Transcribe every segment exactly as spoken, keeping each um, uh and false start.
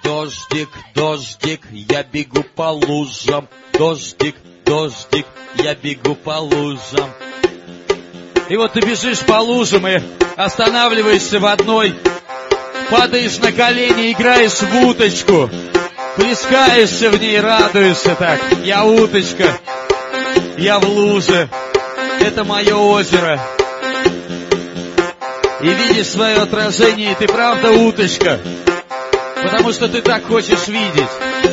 дождик, дождик, я бегу по лужам. Дождик, дождик, я бегу по лужам. И вот ты бежишь по лужам и останавливаешься в одной, падаешь на колени, играешь в уточку, плескаешься в ней, радуешься так. Я уточка, я в луже, это мое озеро. И видишь свое отражение, и ты правда уточка, потому что ты так хочешь видеть.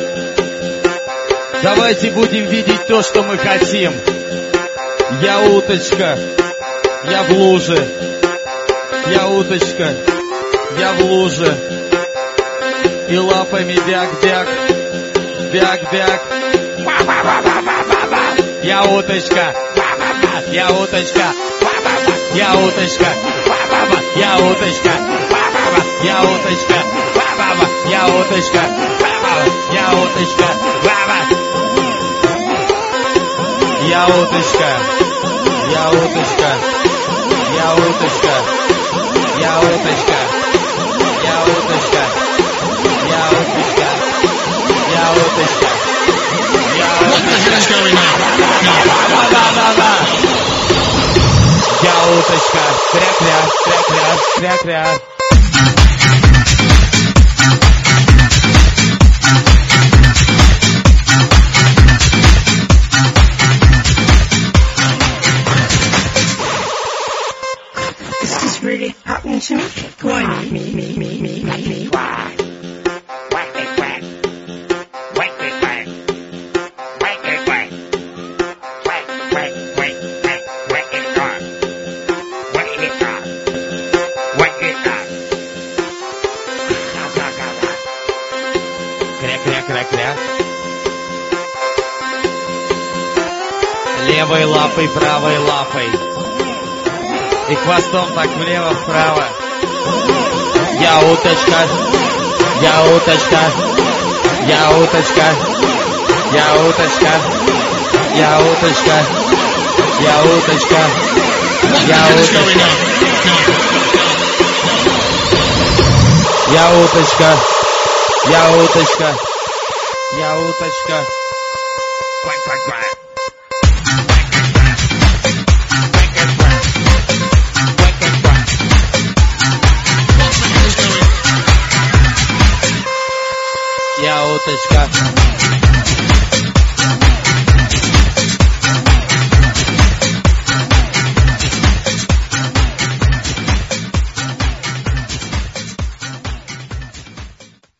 Давайте будем видеть то, что мы хотим. Я уточка, я в луже, я уточка, я в луже. И лапами бяк-бяк, бяк-бяк. Я уточка, я уточка, я уточка, я уточка, я уточка, я уточка, я уточка, я уточка, я уточка, я уточка, я уточка, я уточка, я уточка, я уточка, я уточка, я уточка, кря-кря, кря-кря, кря-кря. Really happened to me. Why me, me, me, me, me, me, me, why? Whack it, whack. Whack it, whack. Whack it, whack. Whack, whack, whack, whack, whack it, whack. Whack it, whack. Whack it, whack. Кря-кря-кря-кря. Левой лапой, правой лапой. И хвостом так влево-вправо. Я уточка, я уточка, я уточка, я уточка, я уточка, я уточка, я уточка, я уточка, я уточка, я уточка. Квак-квак-квак. Я уточка,